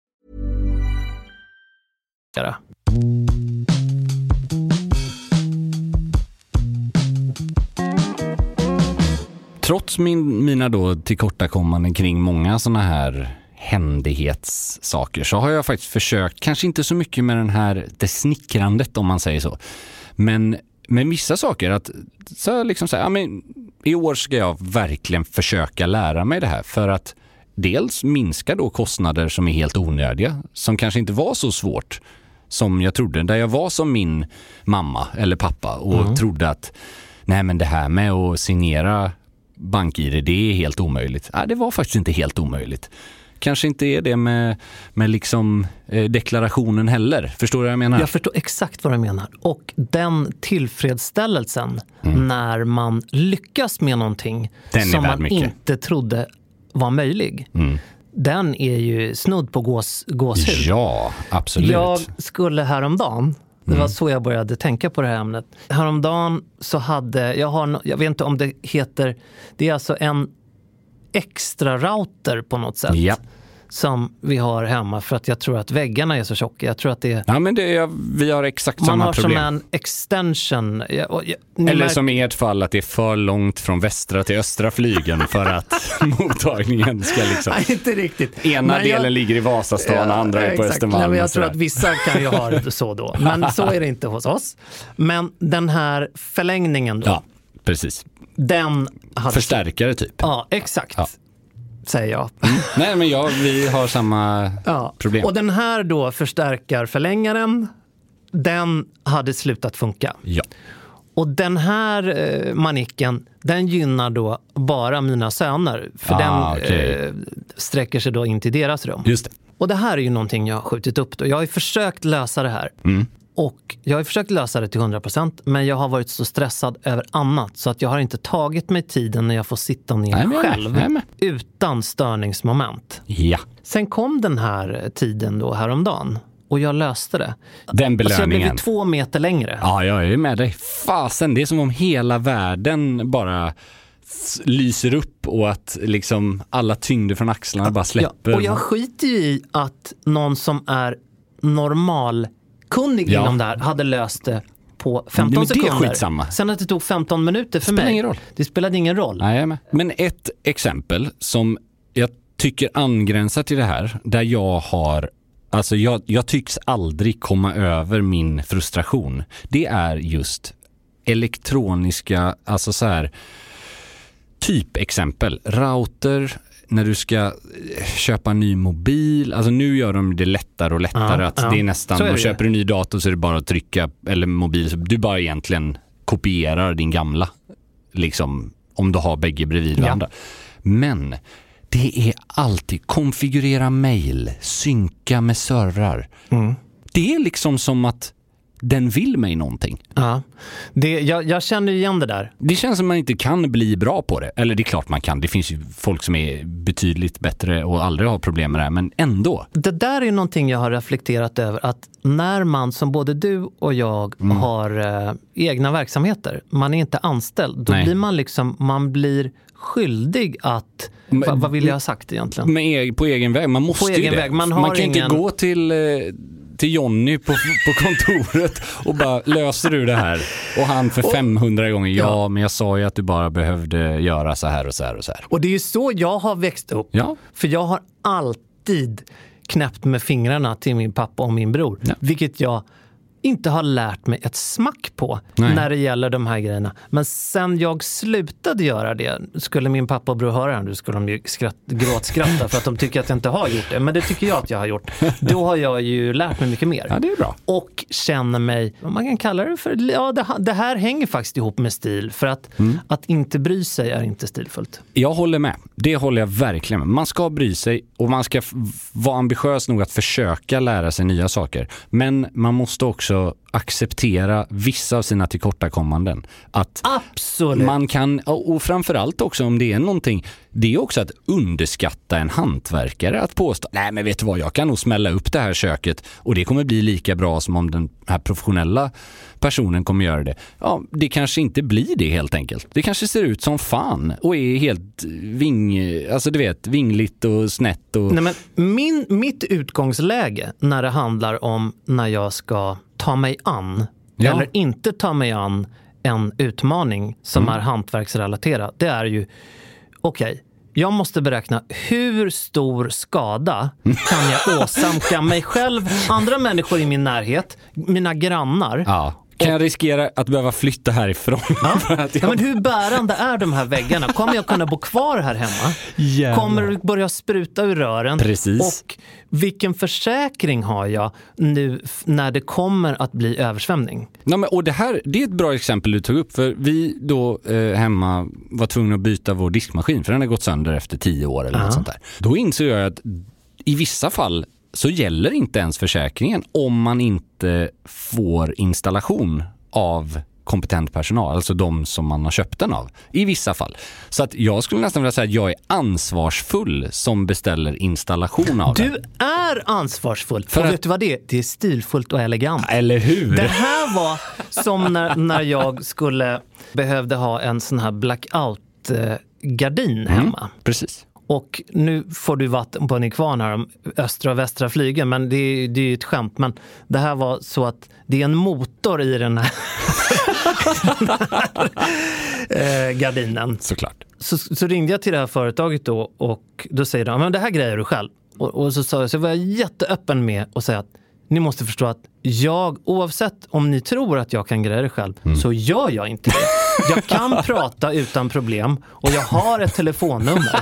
F: Trots min, mina då tillkortakommanden kring många såna här händighetssaker så har jag faktiskt försökt, kanske inte så mycket med den här, det snickrandet om man säger så, men med vissa saker att så liksom säga, ja, men i år ska jag verkligen försöka lära mig det här för att dels minska då kostnader som är helt onödiga, som kanske inte var så svårt som jag trodde, där jag var som min mamma eller pappa och mm. trodde att nej men det här med att signera bank-I D, det är helt omöjligt. Nej, det var faktiskt inte helt omöjligt. Kanske inte är det med, med liksom eh, deklarationen heller. Förstår du vad jag menar?
E: Jag förstår exakt vad du menar. Och den tillfredsställelsen mm. när man lyckas med någonting som man mycket. inte trodde var möjlig. Mm. Den är ju snudd på gås, gåshud.
F: Ja, absolut.
E: Jag skulle häromdagen, det var mm. så jag började tänka på det här ämnet. Häromdagen så hade, jag har, jag vet inte om det heter, det är alltså en extra router på något sätt. Ja. Som vi har hemma för att jag tror att väggarna är så tjocka. Jag tror att det är...
F: Ja, men det är, vi har exakt samma
E: man
F: problem.
E: Man har som en extension. Jag, jag,
F: Eller
E: märker...
F: som i ert fall att det är för långt från västra till östra flygen för att mottagningen ska liksom...
E: Nej, inte riktigt.
F: Ena
E: men
F: delen
E: jag...
F: ligger i Vasastan och ja, andra är på Östermalm.
E: Nej, men jag tror att vissa kan ju ha det så då. Men så är det inte hos oss. Men den här förlängningen då.
F: Ja, precis.
E: Den hade...
F: Förstärkare typ.
E: Ja, exakt. Ja. Säger jag.
F: Mm. Nej, men jag, vi har samma ja. problem.
E: Och den här då förstärkarförlängaren, den hade slutat funka.
F: Ja.
E: Och den här eh, manicken, den gynnar då bara mina söner. För ah, den okay. eh, sträcker sig då in till deras rum.
F: Just det.
E: Och det här är ju någonting jag har skjutit upp då. Jag har ju försökt lösa det här. Mm. Och jag har försökt lösa det till hundra procent, men jag har varit så stressad över annat så att jag har inte tagit mig tiden när jag får sitta ner nej, själv nej, nej. utan störningsmoment.
F: Ja.
E: Sen kom den här tiden då häromdagen och jag löste det.
F: Den belöningen.
E: Alltså jag blev två meter längre.
F: Ja, jag är med dig. Fasen, det är som om hela världen bara lyser upp och att liksom alla tyngder från axlarna bara släpper.
E: Ja, och jag skiter ju i att någon som är normal kunnig ja. inom det här hade löst det på femton
F: men
E: sekunder.
F: Det är skitsamma.
E: Sen att det tog femton minuter för
F: det
E: mig.
F: Ingen roll.
E: Det spelade ingen roll.
F: Nej, men. men ett exempel som jag tycker angränsar till det här, där jag har, alltså jag, jag tycks aldrig komma över min frustration. Det är just elektroniska, alltså så här typexempel, router när du ska köpa en ny mobil, alltså nu gör de det lättare och lättare, ja, att ja. det är nästan, om du köper en ny dator så är det bara att trycka, eller mobil, så du bara egentligen kopierar din gamla, liksom, om du har bägge bredvid varandra. Ja. Men det är alltid konfigurera mail, synka med servrar. Mm. Det är liksom som att den vill mig någonting.
E: Ja, det, jag, jag känner igen det där.
F: Det känns som att man inte kan bli bra på det. Eller det är klart man kan. Det finns ju folk som är betydligt bättre och aldrig har problem med det här. Men ändå.
E: Det där är någonting jag har reflekterat över. Att när man, som både du och jag, mm. har eh, egna verksamheter. Man är inte anställd. Då Nej. blir man liksom, man blir skyldig att... Men, vad, vad vill jag ha sagt egentligen?
F: Med, på egen väg. Man måste
E: på
F: ju
E: egen
F: det.
E: Väg. Man, har
F: man kan
E: ingen...
F: inte gå till... Eh, till Jonny på, på kontoret och bara, löser du det här? Och han för femhundra gånger, ja, ja men jag sa ju att du bara behövde göra så här och så här och så här.
E: Och det är ju så jag har växt upp.
F: Ja.
E: För jag har alltid knäppt med fingrarna till min pappa och min bror. Ja. Vilket jag inte har lärt mig ett smack på. Nej. När det gäller de här grejerna. Men sen jag slutade göra det, skulle min pappa och bror höra det, då skulle de ju skratt, gråtskratta för att de tycker att jag inte har gjort det. Men det tycker jag att jag har gjort. Då har jag ju lärt mig mycket mer.
F: Ja, det är bra.
E: Och känner mig, vad man kan kalla det för, ja, det, det här hänger faktiskt ihop med stil. För att, mm. att inte bry sig är inte stilfullt.
F: Jag håller med. Det håller jag verkligen med. Man ska bry sig och man ska f- vara ambitiös nog att försöka lära sig nya saker. Men man måste också acceptera vissa av sina tillkortakommanden. Att
E: Absolut.
F: Man kan, och framförallt också om det är någonting, det är också att underskatta en hantverkare, att påstå, nej men vet du vad, jag kan nog smälla upp det här köket och det kommer bli lika bra som om den här professionella personen kommer göra det. Ja, det kanske inte blir det helt enkelt. Det kanske ser ut som fan och är helt ving, alltså du vet, vingligt och snett. Och...
E: Nej, men min, mitt utgångsläge när det handlar om när jag ska ta mig an, ja. eller inte ta mig an en utmaning som mm. är hantverksrelaterad, det är ju okej, okay, jag måste beräkna hur stor skada kan jag åsamka mig själv, andra människor i min närhet, mina grannar.
F: Ja. Kan jag riskera att behöva flytta härifrån?
E: Ja.
F: För att jag...
E: ja, men hur bärande är de här väggarna? Kommer jag kunna bo kvar här hemma?
F: Jävlar.
E: Kommer det börja spruta ur rören?
F: Precis.
E: Och vilken försäkring har jag nu när det kommer att bli översvämning?
F: Ja, men, och det här, det är ett bra exempel du tog upp. För vi då eh, hemma var tvungna att byta vår diskmaskin. För den har gått sönder efter tio år eller uh-huh. något sånt där. Då insåg jag att i vissa fall så gäller inte ens försäkringen om man inte får installation av kompetent personal, alltså de som man har köpt den av, i vissa fall. Så att jag skulle nästan vilja säga att jag är ansvarsfull som beställer installation av
E: du
F: den.
E: Du är ansvarsfull.
F: För
E: och
F: att...
E: vet du vad det är? Det är stilfullt och elegant.
F: Eller hur?
E: Det här var som när, när jag skulle behövde ha en sån här blackout-gardin hemma.
F: Mm, precis.
E: Och nu får du vatten på en kvarn här om östra och västra flygen, men det är, det är ju ett skämt. Men det här var så att det är en motor i den här, den här eh, gardinen.
F: Såklart.
E: Så, så ringde jag till det här företaget då och då säger de, men det här grejer du själv. Och, och så sa jag, så var jag jätteöppen med att säga att ni måste förstå att jag, oavsett om ni tror att jag kan greja det själv, mm. så gör jag inte det. Jag kan prata utan problem och jag har ett telefonnummer.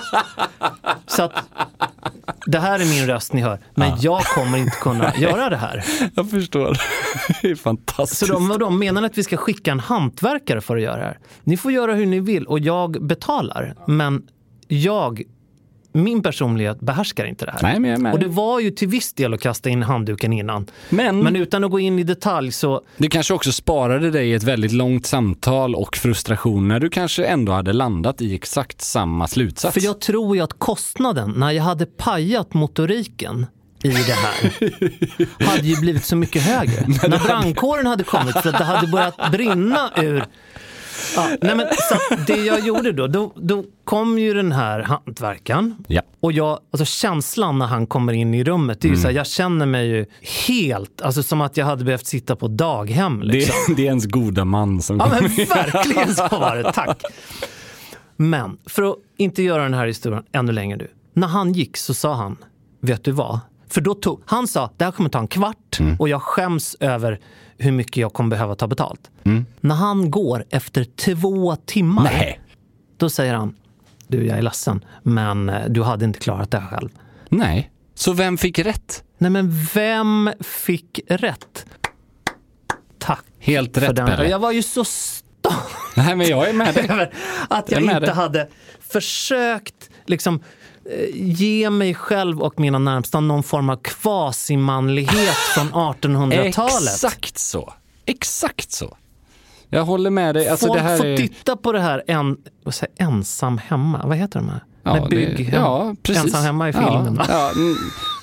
E: Så att det här är min röst ni hör. Men ja. jag kommer inte kunna göra det här.
F: Jag förstår. Det är fantastiskt.
E: Så de, de menar att vi ska skicka en hantverkare för att göra det här. Ni får göra hur ni vill och jag betalar. Men jag... min personlighet behärskar inte det här.
F: Nej, men, men.
E: Och det var ju till viss del att kasta in handduken innan.
F: Men,
E: men utan att gå in i detalj så...
F: Det kanske också sparade dig i ett väldigt långt samtal och frustration när du kanske ändå hade landat i exakt samma slutsats.
E: För jag tror ju att kostnaden, när jag hade pajat motoriken i det här, hade ju blivit så mycket högre. När brandkåren hade kommit för att det hade börjat brinna ur... Ja, nej men, så det jag gjorde då, då, då kom ju den här hantverkaren.
F: Ja.
E: Och jag, alltså känslan när han kommer in i rummet, det är ju mm. så här, jag känner mig ju helt, alltså som att jag hade behövt sitta på daghem liksom.
F: det, det är ens goda man som
E: ja,
F: kommer
E: men verkligen så var det, tack. Men för att inte göra den här historien ännu längre nu, när han gick så sa han, vet du vad? För då tog, han sa, det här kommer ta en kvart mm. och jag skäms över hur mycket jag kommer behöva ta betalt. Mm. När han går efter två timmar,
F: Nej.
E: då säger han, du, jag är ledsen, men eh, du hade inte klarat det själv.
F: Nej, så vem fick rätt?
E: Nej, men vem fick rätt? Tack.
F: Helt rätt, Pelle.
E: Jag var ju så stolt.
F: Nej, men jag är med dig.
E: Att jag,
F: jag
E: inte
F: dig.
E: hade försökt liksom ge mig själv och mina närmsta någon form av kvasimanlighet från artonhundratalet.
F: Exakt så. Exakt så. Jag håller med dig. Alltså,
E: Folk
F: det här
E: får
F: är...
E: titta på det här en, vad säger, ensam hemma. Vad heter de här?
F: Ja,
E: Med bygg,
F: det... ja, precis.
E: Ensam hemma i filmen.
F: Ja, ja, mm.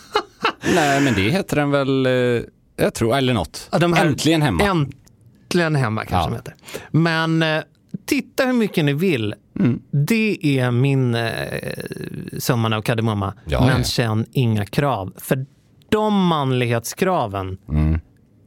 F: Nej, men det heter den väl, jag tror, eller något.
E: Ja, de här...
F: Äntligen hemma.
E: Äntligen hemma kanske
F: ja.
E: de heter. Men eh, titta hur mycket ni vill. Mm. Det är min eh, summan av kardemumma.
F: Ja,
E: men
F: ja.
E: känn inga krav. För de manlighetskraven,
F: mm.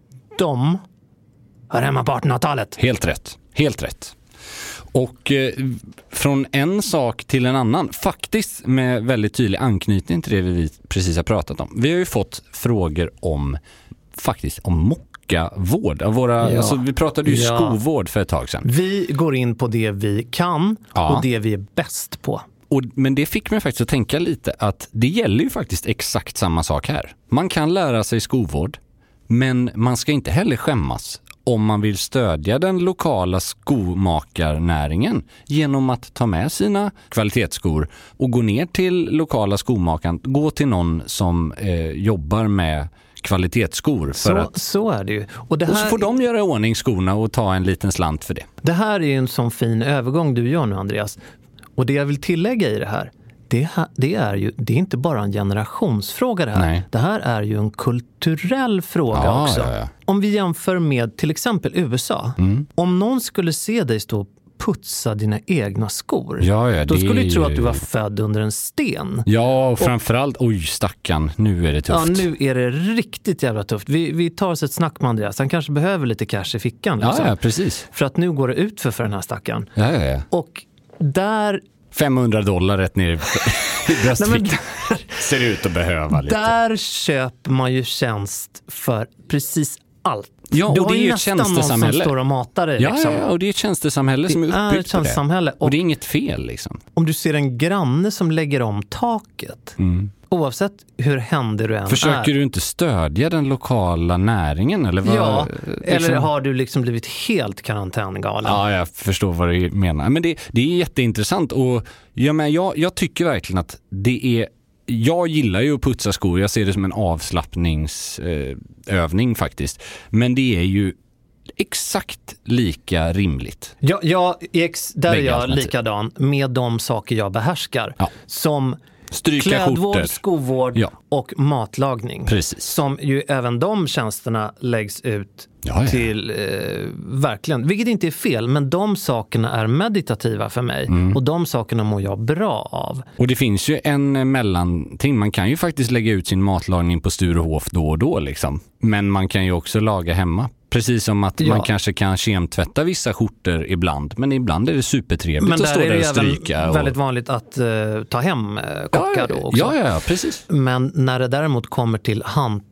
E: de hör hemma på artonhundratalet.
F: Helt rätt. Helt rätt. Och eh, från en sak till en annan, faktiskt med väldigt tydlig anknytning till det vi precis har pratat om. Vi har ju fått frågor om, faktiskt, om mockavård. Av våra,
E: ja.
F: alltså, vi pratade ju
E: ja.
F: skovård för ett tag sedan.
E: Vi går in på det vi kan
F: ja.
E: och det vi är bäst på.
F: Och, men det fick mig faktiskt att tänka lite att det gäller ju faktiskt exakt samma sak här. Man kan lära sig skovård, men man ska inte heller skämmas om man vill stödja den lokala skomakarnäringen genom att ta med sina kvalitetsskor och gå ner till lokala skomakaren, gå till någon som eh, jobbar med kvalitetsskor. För
E: så,
F: att,
E: så är det ju. Och, det här,
F: och så får de göra i ordning skorna och ta en liten slant för det.
E: Det här är ju en sån fin övergång du gör nu, Andreas. Och det jag vill tillägga i det här, det, här, det är ju det är inte bara en generationsfråga det här.
F: Nej.
E: Det här är ju en kulturell fråga
F: ja,
E: också.
F: Ja, ja.
E: Om vi jämför med till exempel U S A. Mm. Om någon skulle se dig stå och putsa dina egna skor.
F: Ja, ja,
E: då skulle du tro
F: ju...
E: att du var född under en sten.
F: Ja, och framförallt, och... oj stackarn, nu är det tufft.
E: Ja, nu är det riktigt jävla tufft. Vi, vi tar oss ett snack med Andreas. Han kanske behöver lite cash i fickan. Liksom.
F: Ja, ja, precis.
E: För att nu går det ut för, för den här stackaren.
F: Ja, ja, ja.
E: Och där...
F: femhundra dollar rätt ner i bröstfickan. Ser ut att behöva lite.
E: Där köper man ju tjänst för precis allt.
F: Ja, och
E: du har
F: det är ju ett
E: nästan någon
F: tjänstesamhälle.
E: som står och matar dig.
F: Ja,
E: liksom.
F: ja, och det är ett tjänstesamhälle
E: det
F: som är uppbyggt
E: är ett tjänstesamhälle.
F: på det. Och, och det är inget fel liksom.
E: Om du ser en granne som lägger om taket, mm. oavsett hur händer du än
F: Försöker
E: är.
F: du inte stödja den lokala näringen? Eller vad,
E: ja,
F: liksom?
E: Eller har du liksom blivit helt karantängalen?
F: Ja, jag förstår vad du menar. Men det, det är jätteintressant. Och ja, men jag, jag tycker verkligen att det är... Jag gillar ju att putsa skor. Jag ser det som en avslappningsövning eh, faktiskt. Men det är ju exakt lika rimligt.
E: Ja, ja ex, där är jag likadan med de saker jag behärskar. Ja. Som
F: stryka
E: klädvård,
F: skjortor.
E: skovård ja. och matlagning.
F: Precis.
E: Som ju även de tjänsterna läggs ut ja, ja. till eh, verkligen, vilket inte är fel, men de sakerna är meditativa för mig mm. och de sakerna mår jag bra av.
F: Och det finns ju en mellanting, man kan ju faktiskt lägga ut sin matlagning på Sturehof då och då liksom. Men man kan ju också laga hemma. Precis som att ja. man kanske kan kemtvätta vissa skjortor ibland, men ibland är det supertrevligt
E: men
F: att stå där och stryka.
E: Men
F: och...
E: väldigt vanligt att uh, ta hem uh, kockar
F: ja,
E: då också.
F: Ja, ja, ja, precis.
E: Men när det däremot kommer till hand,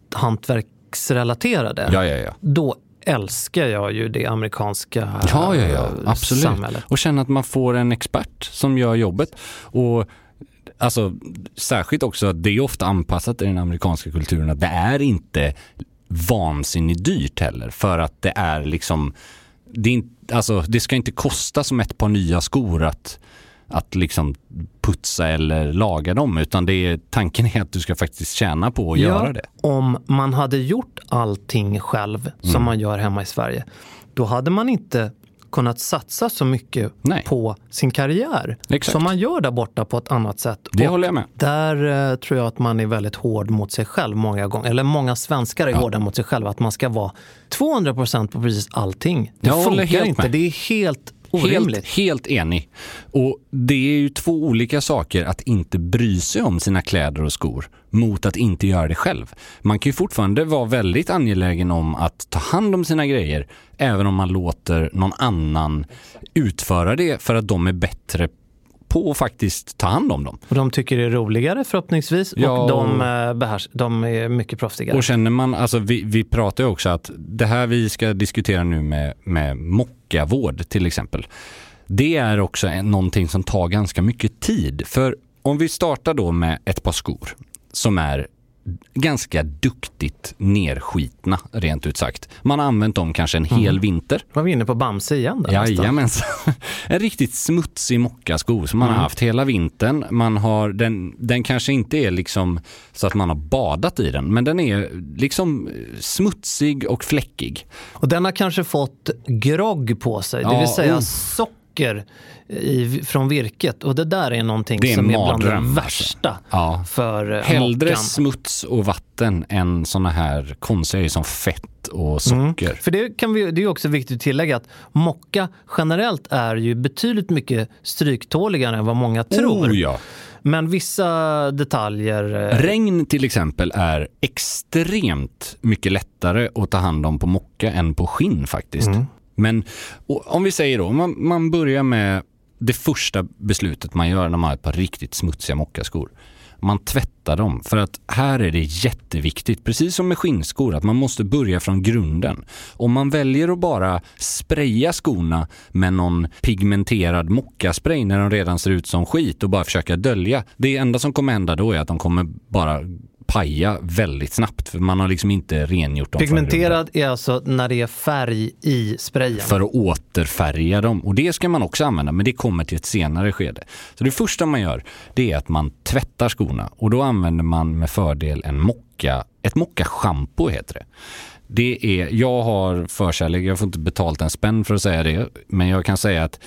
E: hantverksrelaterade,
F: ja, ja, ja.
E: då älskar jag ju det amerikanska
F: ja, ja, ja. Absolut.
E: samhället.
F: Och känna att man får en expert som gör jobbet. Och alltså, särskilt också att det är ofta anpassat till den amerikanska kulturen, att det är inte vansinnigt dyrt heller, för att det är liksom det, är inte, alltså, det ska inte kosta som ett par nya skor att, att liksom putsa eller laga dem, utan det är, tanken är att du ska faktiskt tjäna på att
E: ja,
F: göra det.
E: Om man hade gjort allting själv som mm. man gör hemma i Sverige, då hade man inte kunnat satsa så mycket Nej. på sin karriär.
F: Exakt.
E: Som man gör där borta på ett annat sätt.
F: Det
E: och
F: håller jag med.
E: Där eh, tror jag att man är väldigt hård mot sig själv många gånger. Eller många svenskar är ja. hårda mot sig själva. Att man ska vara tvåhundra procent på precis allting. Det
F: jag
E: funkar inte. Med. Det är helt orimligt.
F: Helt, helt enig. Och det är ju två olika saker att inte bry sig om sina kläder och skor mot att inte göra det själv. Man kan ju fortfarande vara väldigt angelägen om att ta hand om sina grejer, även om man låter någon annan utföra det för att de är bättre på att faktiskt ta hand om dem.
E: Och de tycker det är roligare förhoppningsvis ja, och de, behärs, de är mycket proffsigare.
F: Och känner man, alltså vi, vi pratar ju också att det här vi ska diskutera nu med, med mockavård till exempel. Det är också en, någonting som tar ganska mycket tid. För om vi startar då med ett par skor som är ganska duktigt nerskitna, rent ut sagt. Man har använt dem kanske en hel mm. vinter.
E: Var vi inne på Bamse igen där?
F: Jajamensan. En riktigt smutsig mockasko som man mm. har haft hela vintern. Man har, den, den kanske inte är liksom så att man har badat i den, men den är liksom smutsig och fläckig.
E: Och den har kanske fått grogg på sig, det vill ja, säga oh. socker i, från virket, och det där är någonting är som är bland det värsta ja. för
F: hellre
E: mockan.
F: Smuts och vatten än såna här konstiga som fett och socker. Mm.
E: För det, kan vi, det är också viktigt att tillägga att mocka generellt är ju betydligt mycket stryktåligare än vad många tror.
F: Oh, ja.
E: Men vissa detaljer...
F: Regn till exempel är extremt mycket lättare att ta hand om på mocka än på skinn faktiskt. Mm. Men om vi säger då, man, man börjar med det första beslutet man gör när man har ett par riktigt smutsiga mockaskor. Man tvättar dem, för att här är det jätteviktigt, precis som med skinnskor, att man måste börja från grunden. Om man väljer att bara spraya skorna med någon pigmenterad mockaspray när de redan ser ut som skit och bara försöka dölja, det enda som kommer hända då är att de kommer bara paja väldigt snabbt, för man har liksom inte rengjort dem.
E: Pigmenterad är alltså när det är färg i sprayen.
F: För att återfärga dem. Och det ska man också använda, men det kommer till ett senare skede. Så det första man gör, det är att man tvättar skorna. Och då använder man med fördel en mocka, ett mocka-shampoo heter det. Det är, jag har förkärlek, jag får inte betalt en spänn för att säga det, men jag kan säga att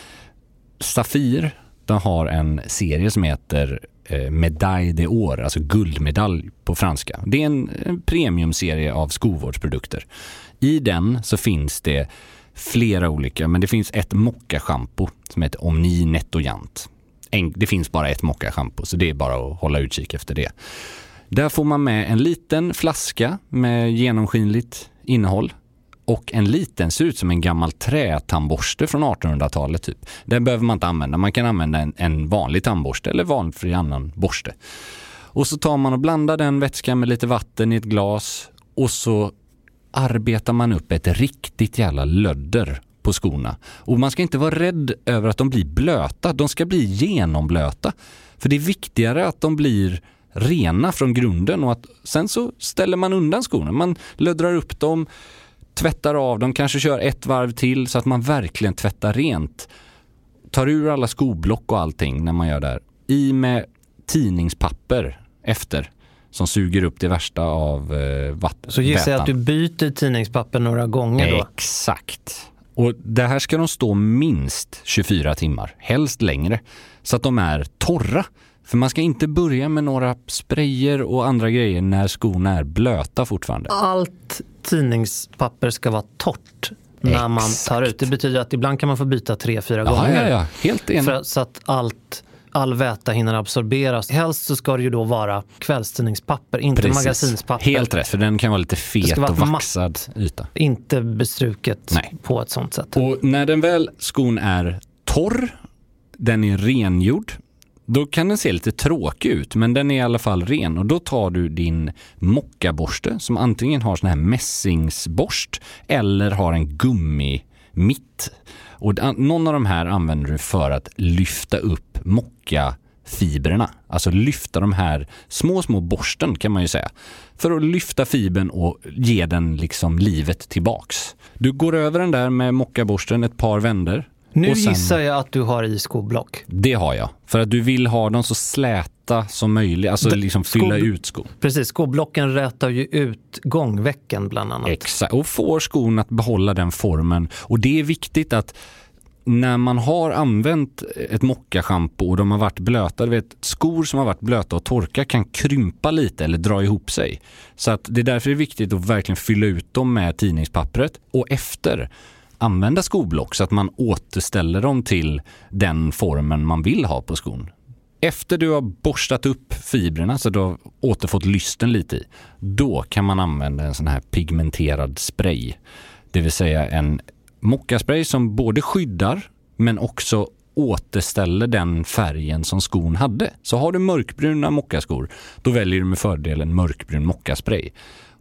F: Safir, de har en serie som heter Médaille d'Or, alltså guldmedalj på franska. Det är en, en premiumserie av skovårdsprodukter. I den så finns det flera olika, men det finns ett mocka-shampoo som heter Omni Nettoyant. En, det finns bara ett mocka-shampoo, så det är bara att hålla utkik efter det. Där får man med en liten flaska med genomskinligt innehåll och en liten, ser ut som en gammal trätandborste från artonhundratalet typ. Den behöver man inte använda. Man kan använda en, en vanlig tandborste eller vanlig annan borste. Och så tar man och blandar den vätskan med lite vatten i ett glas och så arbetar man upp ett riktigt jävla lödder på skorna. Och man ska inte vara rädd över att de blir blöta. De ska bli genomblöta. För det är viktigare att de blir rena från grunden och att sen så ställer man undan skorna. Man löddrar upp dem, tvättar av dem, kanske kör ett varv till så att man verkligen tvättar rent. Tar ur alla skoblock och allting när man gör det här. I med tidningspapper efter som suger upp det värsta av eh, vatten.
E: Så gissar jag att du byter tidningspapper några gånger då?
F: Exakt. Och det här ska de stå minst tjugofyra timmar, helst längre, så att de är torra. För man ska inte börja med några sprayer och andra grejer när skorna är blöta fortfarande.
E: Allt tidningspapper ska vara torrt när Exakt. man tar ut. Det betyder att ibland kan man få byta tre, fyra
F: Aha,
E: gånger.
F: Ja, ja, helt enig.
E: För, så att allt, all väta hinner absorberas. Helst så ska det ju då vara kvällstidningspapper, inte Precis. magasinspapper.
F: Helt rätt, för den kan vara lite fet och vaxad matt, yta.
E: Inte bestruket Nej. på ett sånt sätt.
F: Och när den väl skon är torr, den är rengjord, då kan den se lite tråkig ut, men den är i alla fall ren. Och då tar du din mockaborste som antingen har sån här mässingsborst eller har en gummimitt. Och någon av de här använder du för att lyfta upp mockafibrerna. Alltså lyfta de här små, små borsten kan man ju säga. För att lyfta fibern och ge den liksom livet tillbaks. Du går över den där med mockaborsten ett par vänder.
E: Nu
F: sen,
E: gissar jag att du har i skoblock.
F: Det har jag. För att du vill ha dem så släta som möjligt. Alltså det, liksom fylla sko, ut skon.
E: Precis, skoblocken rätar ju ut gångvecken bland annat.
F: Exakt, och får skon att behålla den formen. Och det är viktigt att när man har använt ett mocka-shampoo och de har varit blöta, du vet, skor som har varit blöta och torka kan krympa lite eller dra ihop sig. Så att det är därför det är viktigt att verkligen fylla ut dem med tidningspappret. Och efter använda skoblock så att man återställer dem till den formen man vill ha på skon. Efter du har borstat upp fibrerna så du har återfått lysten lite i, då kan man använda en sån här pigmenterad spray. Det vill säga en mockaspray som både skyddar men också återställer den färgen som skon hade. Så har du mörkbruna mockaskor, då väljer du med fördel en mörkbrun mockaspray.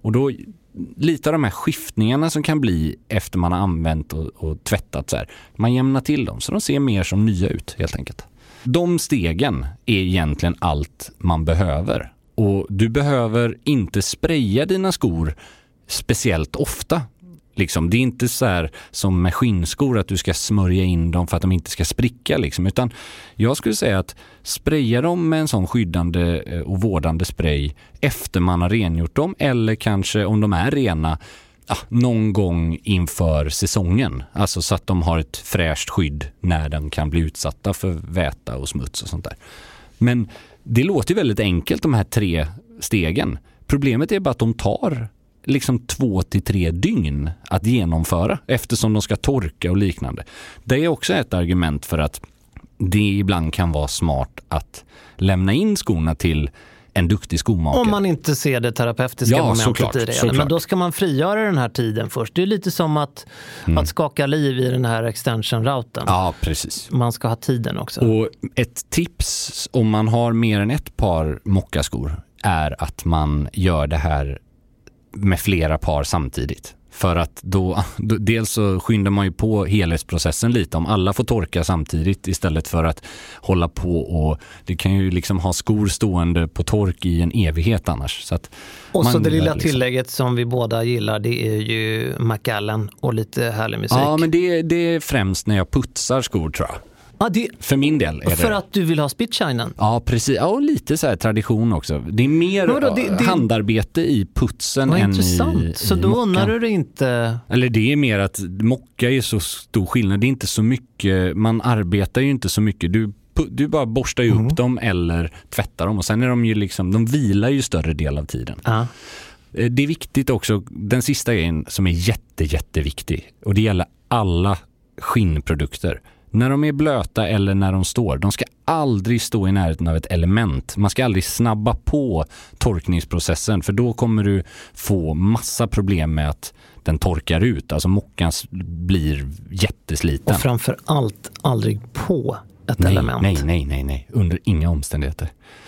F: Och då lite av de här skiftningarna som kan bli efter man har använt och, och tvättat så här, man jämnar till dem så de ser mer som nya ut helt enkelt. De stegen är egentligen allt man behöver. Och du behöver inte spraya dina skor speciellt ofta. Liksom, det är inte så här som med skinnskor att du ska smörja in dem för att de inte ska spricka. Liksom. Utan jag skulle säga att spraya dem med en sån skyddande och vårdande spray efter man har rengjort dem. Eller kanske om de är rena ja, någon gång inför säsongen. Alltså så att de har ett fräscht skydd när de kan bli utsatta för väta och smuts och sånt där. Men det låter ju väldigt enkelt de här tre stegen. Problemet är bara att de tar liksom två till tre dygn att genomföra eftersom de ska torka och liknande. Det är också ett argument för att det ibland kan vara smart att lämna in skorna till en duktig skomakare.
E: Om man inte ser det terapeutiska
F: ja,
E: momentet
F: såklart,
E: i det.
F: såklart.
E: Men då ska man frigöra den här tiden först. Det är lite som att, mm. att skaka liv i den här extension-routen.
F: Ja, precis.
E: Man ska ha tiden också.
F: Och ett tips om man har mer än ett par mockaskor är att man gör det här med flera par samtidigt. För att då, då dels så skyndar man ju på helhetsprocessen lite om alla får torka samtidigt istället för att hålla på och det kan ju liksom ha skor stående på tork i en evighet annars. Så att
E: och så det lilla
F: liksom
E: tillägget som vi båda gillar, det är ju Macallan och lite härlig musik.
F: Ja, men det, det är främst när jag putsar skor tror jag.
E: Ah, det,
F: för min del är
E: för
F: det.
E: att du vill ha spitshinen?
F: Ja, precis. Ja, och lite så här tradition också. Det är mer då, det, det, handarbete i putsen än
E: intressant.
F: i,
E: så
F: i
E: då
F: mockan.
E: undrar du det inte...
F: Eller det är mer att mocka är så stor skillnad. Det är inte så mycket, man arbetar ju inte så mycket. Du, du bara borstar ju mm. upp dem eller tvättar dem och sen är de ju liksom, de vilar ju större del av tiden.
E: Ah.
F: Det är viktigt också, den sista grejen som är jätte, jätteviktig och det gäller alla skinnprodukter. När de är blöta eller när de står, de ska aldrig stå i närheten av ett element. Man ska aldrig snabba på torkningsprocessen för då kommer du få massa problem med att den torkar ut. Alltså mockan blir jättesliten.
E: Och framför allt aldrig på ett
F: nej,
E: element.
F: Nej, nej, nej, nej. Under inga omständigheter.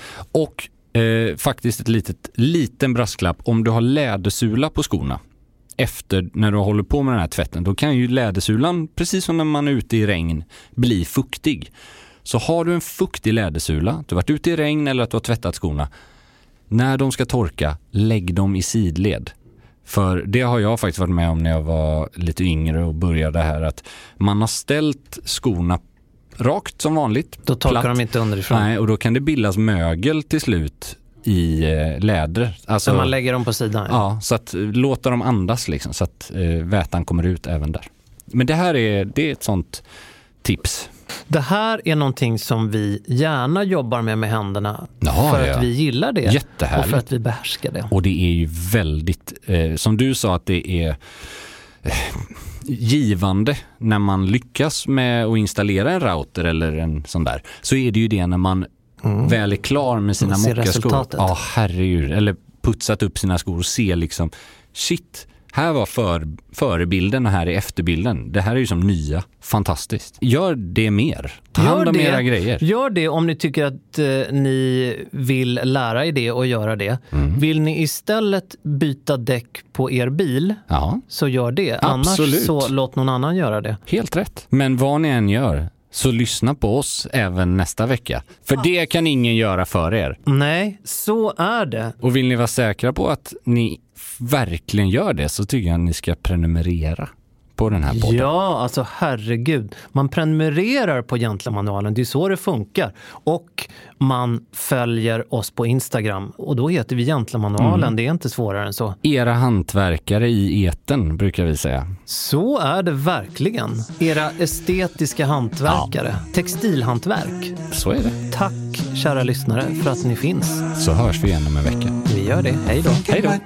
F: Och eh, faktiskt ett litet, liten brasklapp. Om du har lädersula på skorna efter när du håller på med den här tvätten, då kan ju lädersulan, precis som när man är ute i regn, bli fuktig. Så har du en fuktig lädersula, du har varit ute i regn eller att du har tvättat skorna, när de ska torka, lägg dem i sidled. För det har jag faktiskt varit med om när jag var lite yngre och började här, att man har ställt skorna rakt som vanligt.
E: Då torkar
F: platt.
E: de inte underifrån.
F: Nej, och då kan det bildas mögel till slut i läder. Alltså,
E: så man lägger dem på sidan.
F: Ja, ja så att låta dem andas liksom, så att eh, vätan kommer ut även där. Men det här är, det är ett sånt tips.
E: Det här är någonting som vi gärna jobbar med med händerna
F: ja,
E: för
F: ja.
E: att vi gillar det.
F: Jättehärligt.
E: Och för att vi behärskar det.
F: Och det är ju väldigt, eh, som du sa att det är eh, givande när man lyckas med att installera en router eller en sån där, så är det ju det när man Mm. väl är klar med sina mockaskor. Ja, herregud. Eller putsat upp sina skor och se liksom, shit, här var för, förebilden och här är efterbilden. Det här är ju som nya. Fantastiskt. Gör det mer. Ta hand om era grejer.
E: Gör det om ni tycker att eh, ni vill lära er det och göra det. Mm. Vill ni istället byta däck på er bil, ja. Så gör det.
F: Absolut.
E: Annars så låt någon annan göra det.
F: Helt rätt. Men vad ni än gör, så lyssna på oss även nästa vecka. För det kan ingen göra för er.
E: Nej, så är det.
F: Och vill ni vara säkra på att ni verkligen gör det, så tycker jag att ni ska prenumerera på den här podden.
E: Ja, alltså herregud. Man prenumererar på Gentlemanualen. Det är så det funkar. Och man följer oss på Instagram. Och då heter vi Gentlemanualen. Mm. Det är inte svårare än så.
F: Era hantverkare i eten, brukar vi säga.
E: Så är det verkligen. Era estetiska hantverkare. Ja. Textilhantverk.
F: Så är det.
E: Tack, kära lyssnare, för att ni finns.
F: Så hörs vi igen om en vecka.
E: Vi gör det. Hej då.
F: Hej då.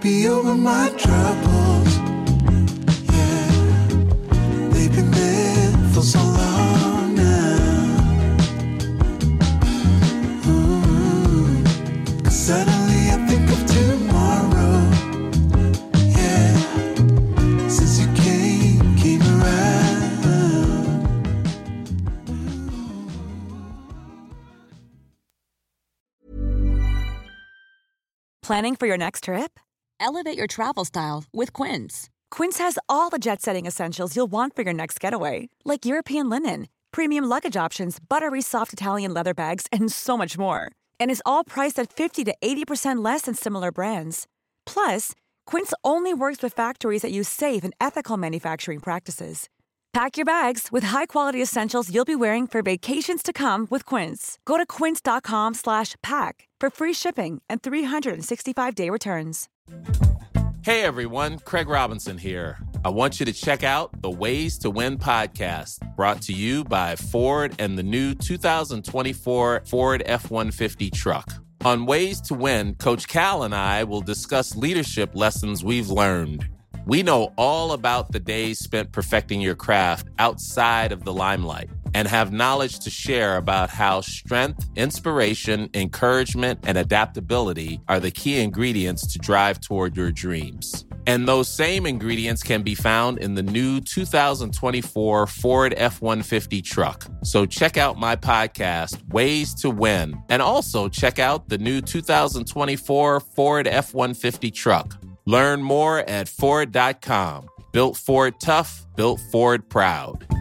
I: For so long now. Ooh. Suddenly I think of tomorrow. Yeah, since you came, came around.
H: Planning for your next trip? Elevate your travel style with Quince. Quince has all the jet-setting essentials you'll want for your next getaway, like European linen, premium luggage options, buttery soft Italian leather bags, and so much more. And is all priced at fifty to eighty percent less than similar brands. Plus, Quince only works with factories that use safe and ethical manufacturing practices. Pack your bags with high-quality essentials you'll be wearing for vacations to come with Quince. Go to quince.com slash pack for free shipping and three sixty-five day returns.
J: Hey everyone, Craig Robinson here. I want you to check out the Ways to Win podcast, brought to you by Ford and the new two thousand twenty-four Ford F one fifty truck. On Ways to Win, Coach Cal and I will discuss leadership lessons we've learned. We know all about the days spent perfecting your craft outside of the limelight and have knowledge to share about how strength, inspiration, encouragement, and adaptability are the key ingredients to drive toward your dreams. And those same ingredients can be found in the new two thousand twenty-four Ford F one fifty truck. So check out my podcast, Ways to Win, and also check out the new two thousand twenty-four Ford F one fifty truck. Learn more at Ford dot com. Built Ford tough, built Ford proud.